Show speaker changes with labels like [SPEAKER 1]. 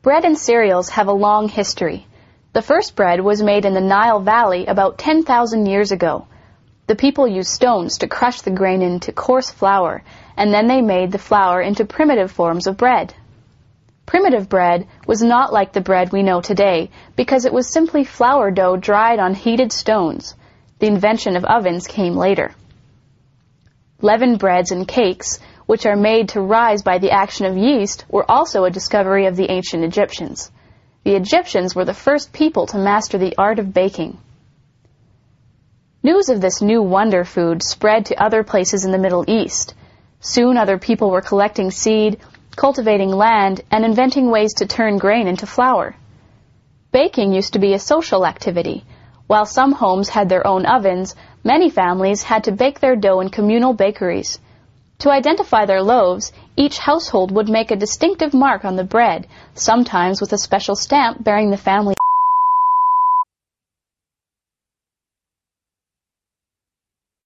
[SPEAKER 1] Bread and cereals have a long history. The first bread was made in the Nile Valley about 10,000 years ago. The people used stones to crush the grain into coarse flour, and then they made the flour into primitive forms of bread. Primitive bread was not like the bread we know today because it was simply flour dough dried on heated stones. The invention of ovens came later. Leavened breads and cakes, which are made to rise by the action of yeast, were also a discovery of the ancient Egyptians. The Egyptians were the first people to master the art of baking. News of this new wonder food spread to other places in the Middle East. Soon other people were collecting seed, cultivating land, and inventing ways to turn grain into flour. Baking used to be a social activity. While some homes had their own ovens, many families had to bake their dough in communal bakeries. To identify their loaves, each household would make a distinctive mark on the bread, sometimes with a special stamp bearing the family